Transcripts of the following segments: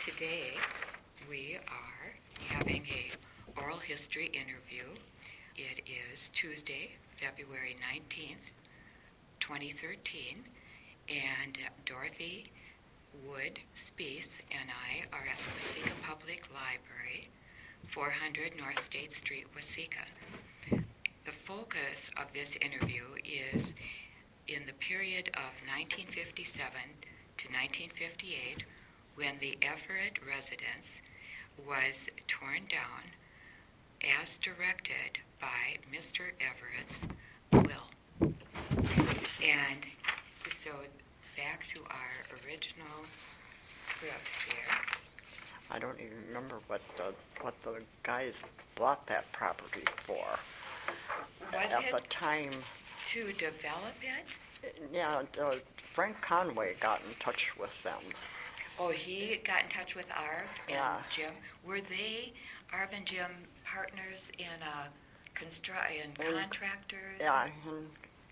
Today we are having a oral history interview. It is Tuesday, February 19th, 2013, and Dorothy Wood Spees and I are at the Waseca Public Library, 400 North State Street, Waseca. The focus of this interview is in the period of 1957 to 1958, when the Everett residence was torn down as directed by Mr. Everett's will. And so back to our original script here. I don't even remember what the guys bought that property for. Was At it the time, to develop it? yeah, Frank Conway got in touch with them. Oh, he got in touch with Arv and Yeah. Jim. Were they, Arv and Jim, partners in contractors? Yeah, and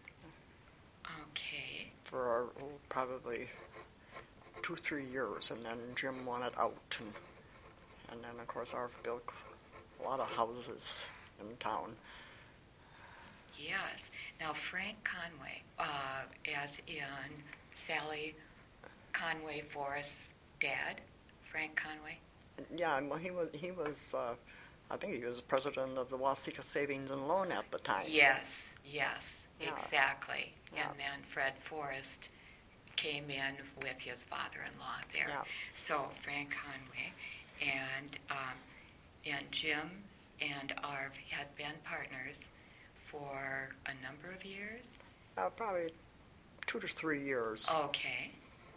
Okay. for probably 2-3 years, and then Jim wanted out, and then of course Arv built a lot of houses in town. Yes. Now, Frank Conway, as in Sally Conway Forrest's dad, Frank Conway? Yeah, well, he was I think he was president of the Waseca Savings and Loan at the time. Yes, Yeah. exactly. Yeah. And then Fred Forrest came in with his father-in-law there. Yeah. So Frank Conway and Jim and Arv had been partners for a number of years. Probably 2 to 3 years. Okay.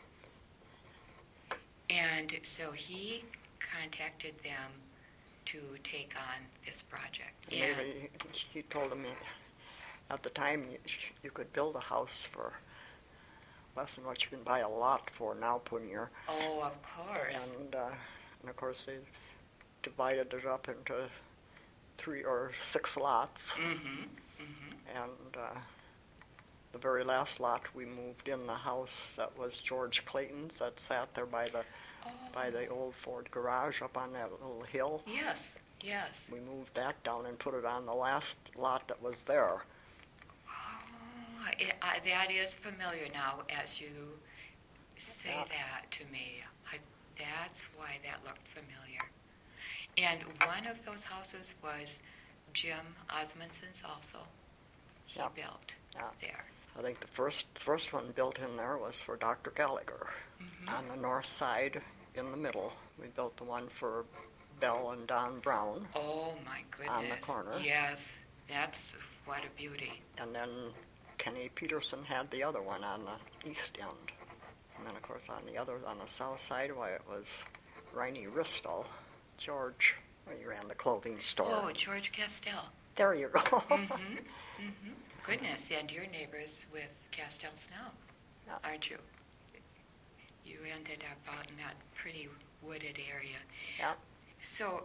And so he contacted them to take on this project. And Maybe he told him at the time you could build a house for less than what you can buy a lot for now, Punier. oh, of course. And of course they divided it up into 3 or 6 lots. Mm-hmm. Mm-hmm. And the very last lot we moved in the house that was George Clayton's that sat there by the old Ford garage up on that little hill. Yes, yes. We moved that down and put it on the last lot that was there. Oh, that is familiar now as you say Yeah. that to me. That's why that looked familiar. And one of those houses was Jim Osmundson's also. He Yeah. built Yeah. there. I think the first one built in there was for Dr. Gallagher. Mm-hmm. On the north side, in the middle, we built the one for Belle and Don Brown. Oh, my goodness. On the corner. Yes, that's what a beauty. And then Kenny Peterson had the other one on the east end. And then, of course, on the south side, why, it was Riney Ristel. George, he ran the clothing store. Oh, George Castell. There you go. Mm-hmm. Mm-hmm. Goodness, and you're neighbors with Castells now, Yeah. aren't you? You ended up out in that pretty wooded area. Yeah. So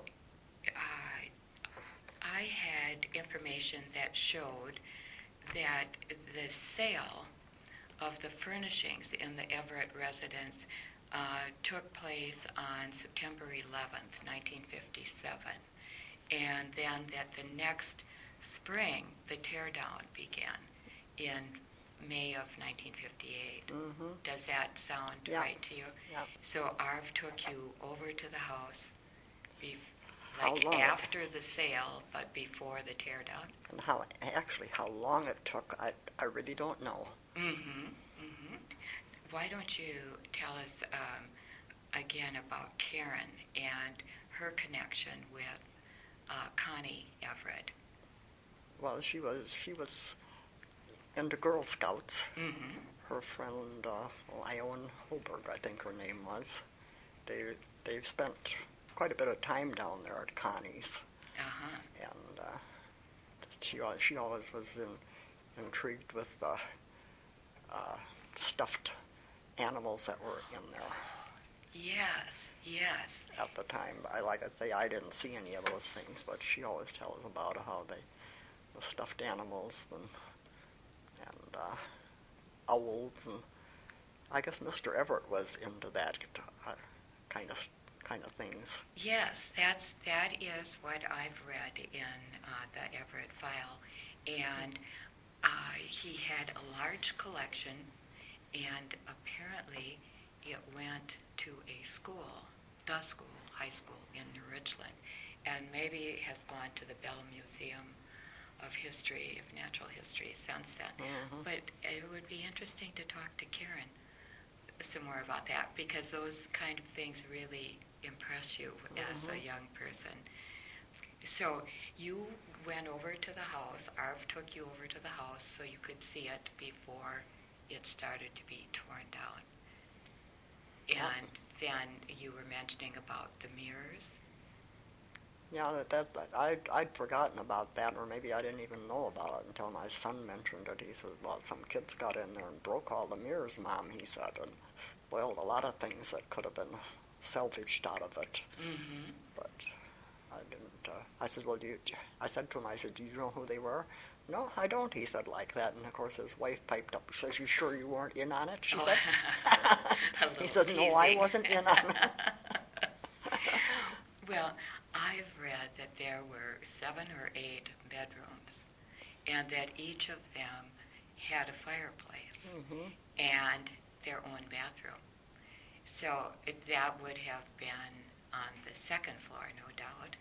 I had information that showed that the sale of the furnishings in the Everett residence took place on September 11th, 1957. And then that the next spring, the teardown began in May of 1958. Mm-hmm. Does that sound Yeah. right to you? Yeah. So Arv took you over to the house, How long? after the sale, but before the teardown. And how long it took, I really don't know. Mm-hmm. Mm-hmm. Why don't you tell us again about Karen and her connection with Connie Everett? Well, she was into Girl Scouts. Mm-hmm. Her friend Ione Holberg, I think her name was. They've spent quite a bit of time down there at Connie's, Uh-huh. and she always was intrigued with the stuffed animals that were in there Yes, yes. at the time. Like I say, I didn't see any of those things, but she always tells about how the stuffed animals and owls, and I guess Mr. Everett was into that kind of kind of things. Yes, that is what I've read in the Everett file, and he had a large collection, and apparently it went to a school, high school in New Richland, and maybe it has gone to the Bell Museum of Natural History since then. Mm-hmm. But it would be interesting to talk to Karen some more about that, because those kind of things really impress you as a young person. So you went over to the house, Arv took you over to the house so you could see it before it started to be torn down. And then you were mentioning about the mirrors. Yeah, I'd forgotten about that, or maybe I didn't even know about it until my son mentioned it. He said, well, some kids got in there and broke all the mirrors, Mom, he said, and spoiled a lot of things that could have been salvaged out of it. Mm-hmm. But I didn't. I said, well, I said to him, I said, do you know who they were? No, I don't, he said like that. And, of course, his wife piped up. She says, you sure you weren't in on it, she said. He said, no, I wasn't in on it. Well, I've read that there were 7 or 8 bedrooms, and that each of them had a fireplace and their own bathroom. So that would have been on the 2nd floor, no doubt.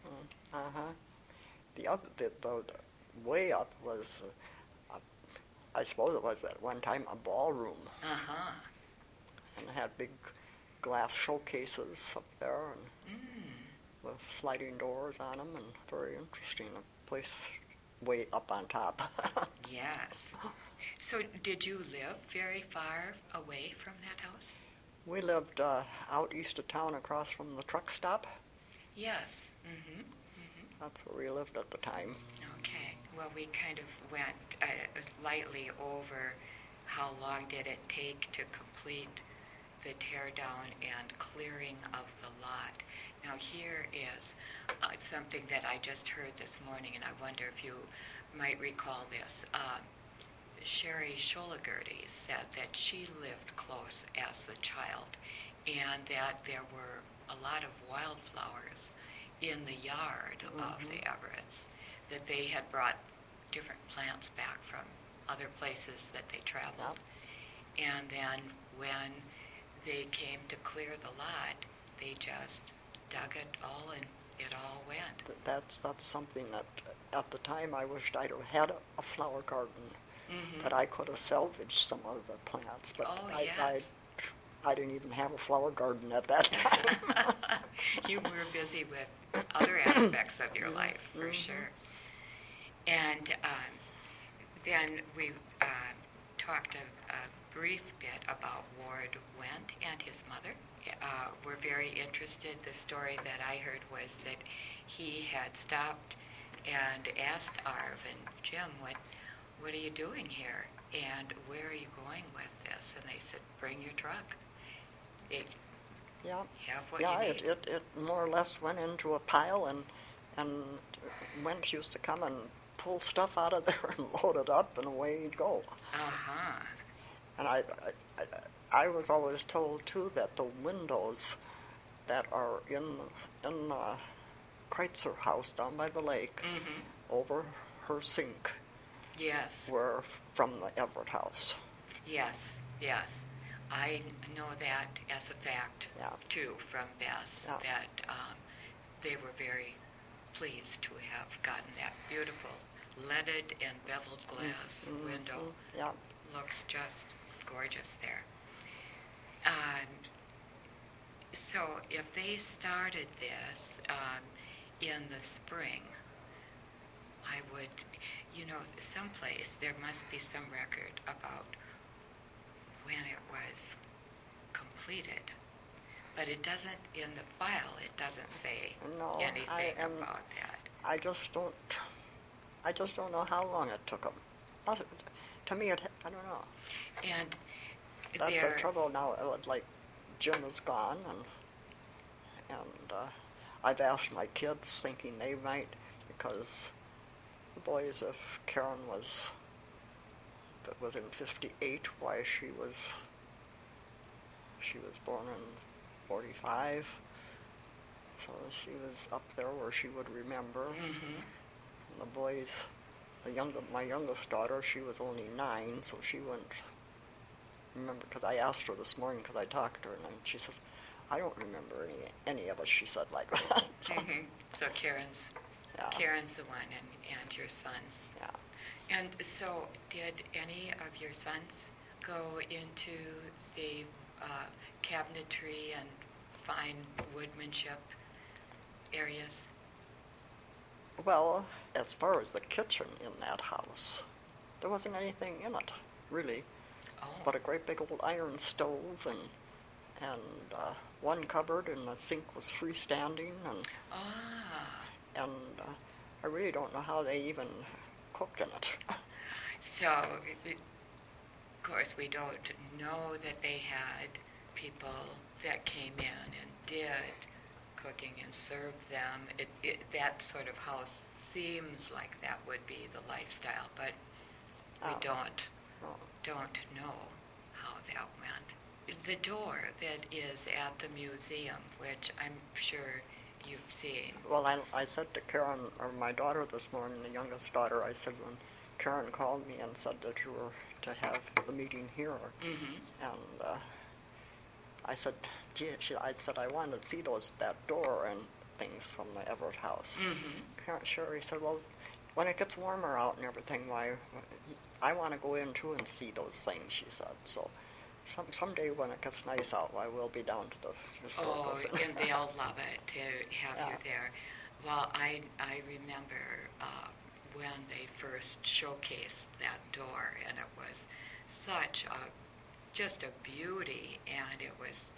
The way up was, I suppose it was at one time a ballroom. And it had big glass showcases up there, and with sliding doors on them, and very interesting. A place way up on top. Yes. So did you live very far away from that house? We lived out east of town across from the truck stop. Yes. That's where we lived at the time. Okay. Well, we kind of went lightly over how long did it take to complete the tear down and clearing of the lot. Now here is something that I just heard this morning, and I wonder if you might recall this. Sherry Sholagerty said that she lived close as a child, and that there were a lot of wildflowers in the yard of the Everetts, that they had brought different plants back from other places that they traveled. And then when they came to clear the lot, they just dug it all and it all went. That's something that at the time I wished I'd have had a flower garden, that I could have salvaged some of the plants, but I didn't even have a flower garden at that time. You were busy with other aspects of your life, for sure. And then we talked a brief bit about Ward Wendt and his mother. We're very interested. The story that I heard was that he had stopped and asked Arv and Jim, what are you doing here? And where are you going with this? And they said, bring your truck. Have what you need. It more or less went into a pile, and Wendt used to come and pull stuff out of there and load it up, and away he'd go. And I was always told too that the windows that are in the Kreitzer house down by the lake, over her sink, were from the Everett house. Yes. I know that as a fact, too, from Bess, that they were very pleased to have gotten that beautiful leaded and beveled glass window. Looks just gorgeous there. So if they started this in the spring, I would, someplace there must be some record about when it was completed. But it doesn't, in the file, it doesn't say anything about that. I just don't know how long it took them. To me, I don't know. And that's the trouble now. Like, Jim is gone, and I've asked my kids, thinking they might, because the boys, if Karen was in 58, why she was born in 45, So she was up there where she would remember. Mm-hmm. And the boys, my youngest daughter, she was only 9, so she wouldn't remember, because I asked her this morning, because I talked to her, and she says, I don't remember any of us, she said like that. So, Mm-hmm. So Karen's the one, and your sons. Yeah. And so did any of your sons go into the cabinetry and fine woodmanship areas? Well, as far as the kitchen in that house, there wasn't anything in it, really, Oh. but a great big old iron stove and one cupboard, and the sink was freestanding, and Ah. I really don't know how they even cooked in it. So, of course, we don't know that they had people that came in and did cooking and served them. That sort of house seems like that would be the lifestyle, but we Oh. don't know how that went. The door that is at the museum, which I'm sure you've seen. Well, I said to Karen, or my daughter this morning, the youngest daughter, I said when Karen called me and said that you were to have the meeting here, Mm-hmm. and I said, gee, I said I wanted to see that door and things from the Everett house. Mm-hmm. Sherry said, well, when it gets warmer out and everything, why, I want to go in too and see those things, she said. So someday when it gets nice out, I will be down to the historical Oh, center. and they'll love it to have you Yeah. there. Well, I remember when they first showcased that door, and it was just a beauty, and it was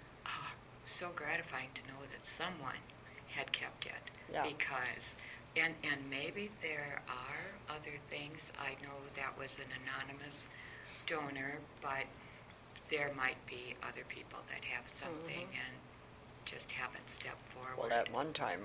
so gratifying to know that someone had kept it. Yeah. Because, and maybe there are other things. I know that was an anonymous donor, but there might be other people that have something and just haven't stepped forward. Well, at one time,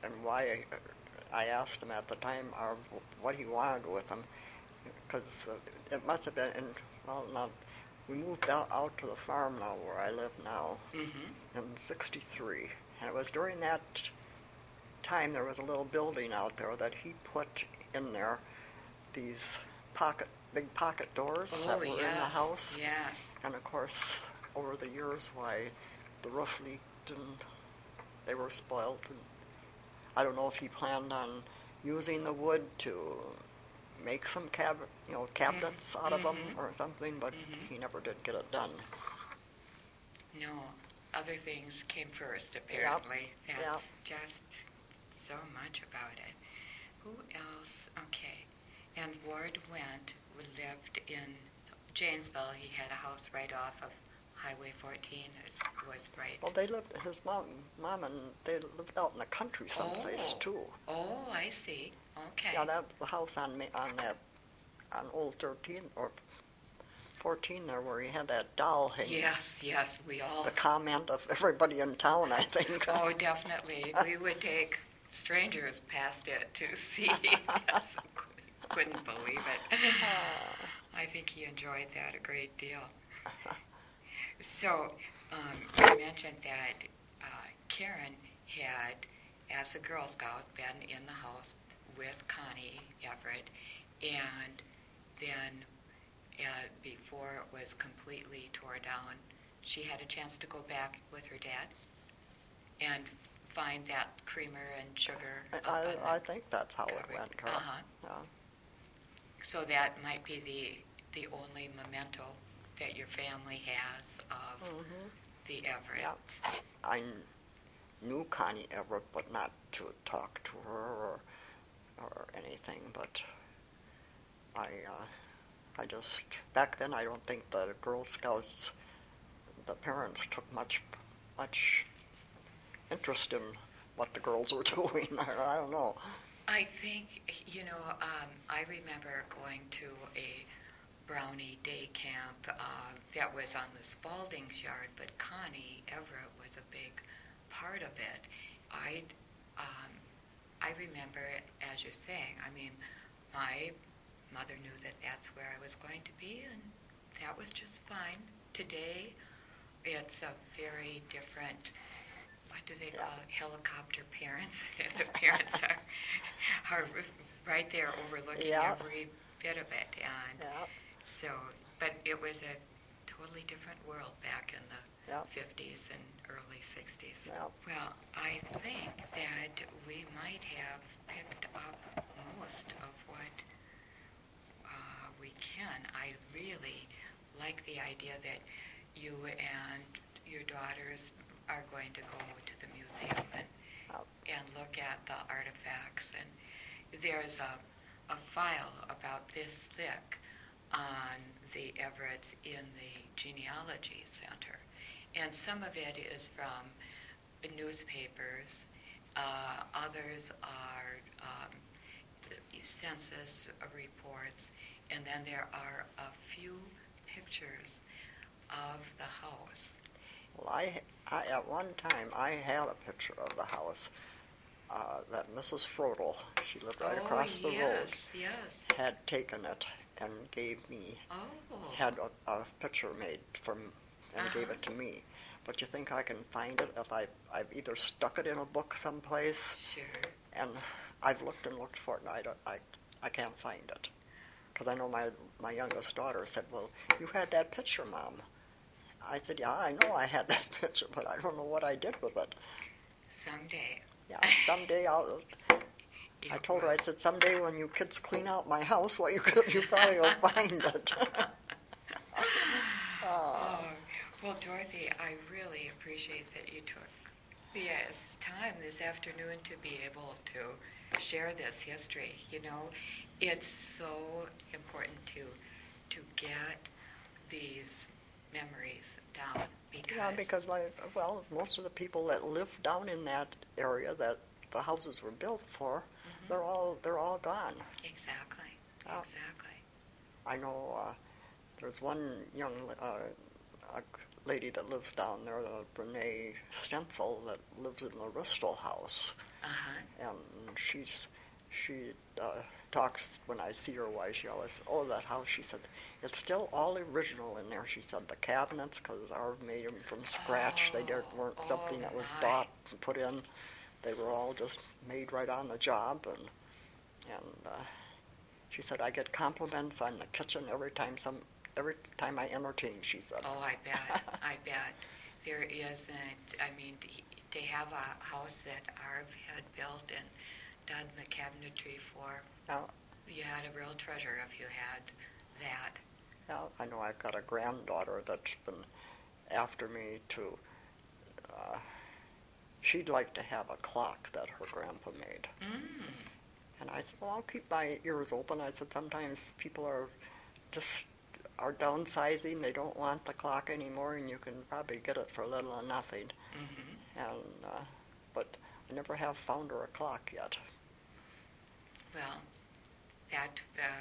I asked him at the time what he wanted with him, because it must have been, we moved out to the farm now where I live now Mm-hmm. in '63, and it was during that time there was a little building out there that he put in there these big pocket doors that were in the house. Yes. And of course, over the years, the roof leaked and they were spoiled. And I don't know if he planned on using the wood to make some cabinets out of them or something, but he never did get it done. No, other things came first, apparently. Yep. That's just so much about it. Who else? Okay. And Ward lived in Janesville. He had a house right off of Highway 14. It was right. Well, his mom and they lived out in the country someplace too. Oh, I see. Okay. Yeah, that was the house on Old 13 or 14 there where he had that doll hanging. Yes, we all. The comment of everybody in town, I think. Oh, definitely. We would take strangers past it to see. Yes, couldn't believe it. I think he enjoyed that a great deal. So, you mentioned that Karen had, as a Girl Scout, been in the house with Connie Everett, and then before it was completely tore down, she had a chance to go back with her dad and find that creamer and sugar. I think that's how it went, Carol. Uh-huh. Yeah. So that might be the only memento that your family has of the Everetts. Yeah. I knew Connie Everett, but not to talk to her or anything. But I just, back then I don't think the Girl Scouts, the parents took much interest in what the girls were doing. I don't know. I think, I remember going to a Brownie day camp that was on the Spalding's yard, but Connie Everett was a big part of it. I remember, as you're saying, my mother knew that that's where I was going to be, and that was just fine. Today, it's a very different what do they Yeah. call it? Helicopter parents. The parents are right there overlooking Yeah. every bit of it. And Yeah. so, but it was a totally different world back in the Yeah. 50s and early 60s. Yeah. Well, I think that we might have picked up most of what we can. I really like the idea that you and your daughters are going to go to the museum and look at the artifacts. And there's a file about this thick on the Everetts in the Genealogy Center. And some of it is from newspapers. Others are the census reports. And then there are a few pictures of the house. Well, I at one time I had a picture of the house that Mrs. Frodel, she lived right across the road, Yes. had taken it and gave me, Oh. had a picture made from, and gave it to me. But you think I can find it if I've either stuck it in a book someplace, Sure. and I've looked and looked for it, and I can't find it. Because I know my youngest daughter said, well, you had that picture, Mom. I said, yeah, I know I had that picture, but I don't know what I did with it. Someday. Yeah, someday I'll... I told her, I said, someday when you kids clean out my house, well, you probably will find it. Well, Dorothy, I really appreciate that you took this time this afternoon to be able to share this history. You know, it's so important to get these memories down because most of the people that live down in that area that the houses were built for, they're all gone. Exactly. Oh. Exactly. I know there's one young a lady that lives down there, Renee Stencil, that lives in the Ristel house, and she talks when I see her. Why she always, that house. She said it's still all original in there. She said the cabinets, because ours made them from scratch. They weren't something that was bought and put in. They were all just made right on the job, and she said I get compliments on the kitchen every time I entertain. She said. Oh, I bet. I bet. There isn't. I mean, to have a house that Arv had built and done the cabinetry for, you had a real treasure if you had that. Yeah, I know I've got a granddaughter that's been after me to. She'd like to have a clock that her grandpa made. And I said, well, I'll keep my ears open. I said, sometimes people are downsizing. They don't want the clock anymore, and you can probably get it for little or nothing. But I never have found her a clock yet. Well, that,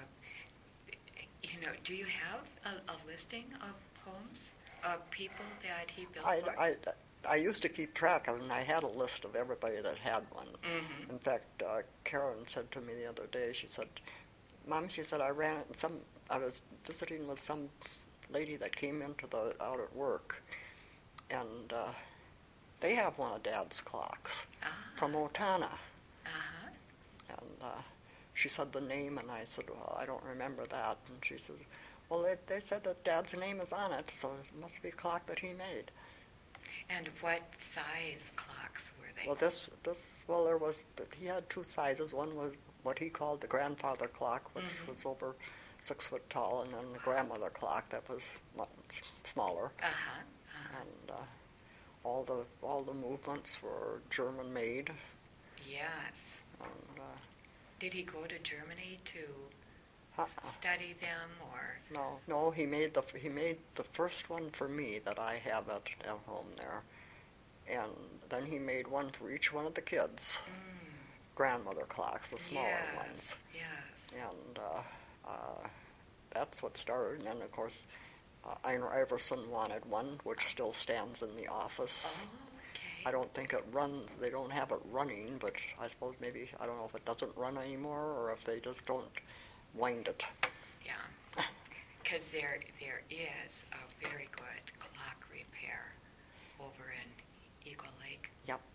do you have a listing of homes of people that he built for? I used to keep track of them, and I had a list of everybody that had one. In fact, Karen said to me the other day, she said, Mom, she said, I was visiting with some lady that came out at work, and they have one of Dad's clocks from Otana. And she said the name, and I said, well, I don't remember that. And she said, well, they said that Dad's name is on it, so it must be a clock that he made. And what size clocks were they? Well, he had two sizes. One was what he called the grandfather clock, which was over 6 foot tall, and then the grandmother clock that was much smaller. And all the movements were German made. Yes. And, did he go to Germany to study them, or? No. He made the first one for me that I have at home there, and then he made one for each one of the kids. Grandmother clocks, the smaller ones. Yes. And that's what started. And then, of course, Einar Iverson wanted one, which still stands in the office. Oh, okay. I don't think it runs. They don't have it running, but I suppose maybe, I don't know if it doesn't run anymore or if they just don't wind it. Yeah, because there is a very good clock repair over in Eagle Lake. Yep.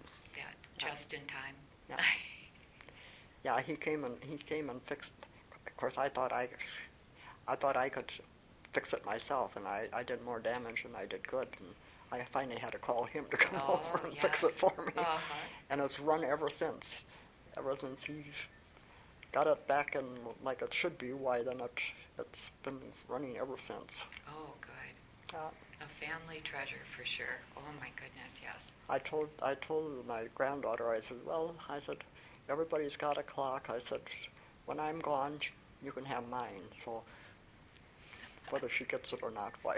Just in time. Yeah. Yeah, he came and fixed. Of course, I thought I could fix it myself, and I did more damage than I did good. And I finally had to call him to come over and fix it for me. And it's run ever since. Ever since he got it back in like it should be, why then it's been running ever since. Oh, good. Yeah. A family treasure for sure. Oh my goodness, yes. I told my granddaughter, I said, everybody's got a clock. I said, when I'm gone, you can have mine. So whether she gets it or not, why?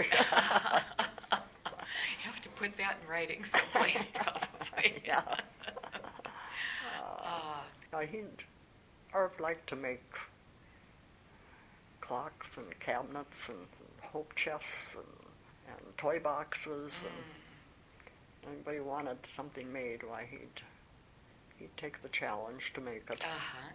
You have to put that in writing someplace, probably. Yeah. I'd like to make clocks and cabinets and hope chests and toy boxes. And anybody wanted something made, why he'd take the challenge to make it.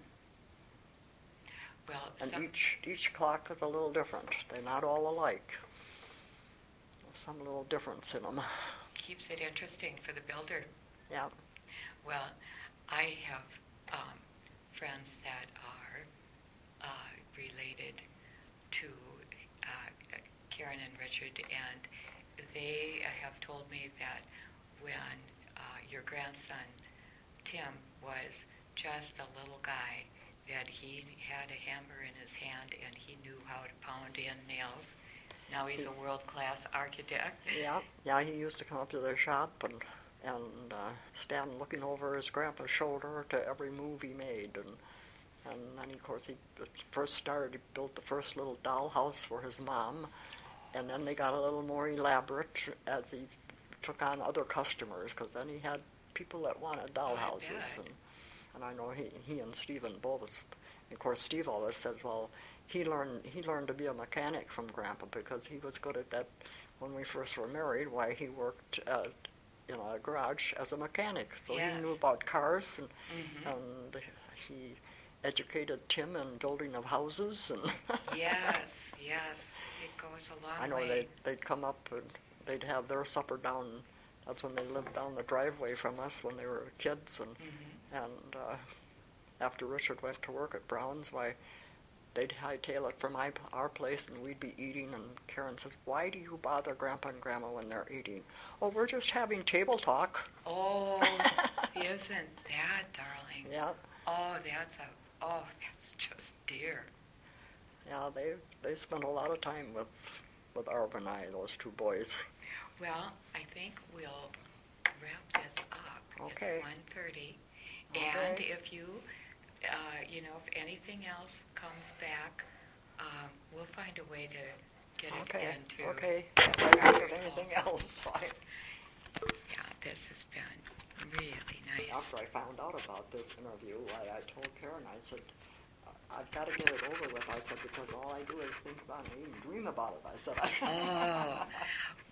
Well, and each clock is a little different. They're not all alike. There's some little difference in them. Keeps it interesting for the builder. Yeah. Well, I have friends that are related to Karen and Richard, and they have told me that when your grandson Tim was just a little guy, that he had a hammer in his hand and he knew how to pound in nails. Now he's a world-class architect. Yeah, he used to come up to the shop and stand looking over his grandpa's shoulder to every move he made. And then, of course, he first started, he built the first little dollhouse for his mom, and then they got a little more elaborate as he took on other customers, because then he had people that wanted dollhouses. And I know he and Stephen both, of course, Steve always says, well, he learned to be a mechanic from Grandpa because he was good at that when we first were married, why he worked in a garage as a mechanic. So he knew about cars, and he educated Tim in building of houses. And yes, it goes a long way. I know they'd come up and they'd have their supper down. That's when they lived down the driveway from us when they were kids. And after Richard went to work at Brown's, why, they'd hightail it from our place, and we'd be eating, and Karen says, why do you bother Grandpa and Grandma when they're eating? Oh, we're just having table talk. Oh, isn't that, darling? Yeah. Oh, that's just dear. Yeah, they spent a lot of time with Arv and I, those two boys. Well, I think we'll wrap this up. Okay. It's 1:30. Okay. And if you, if anything else comes back, we'll find a way to get it into. Okay. If I think of anything else, fine. Yeah, this has been really nice. After I found out about this interview, I told Karen, I said, I've got to get it over with. I said, because all I do is think about it, I even dream about it. I said,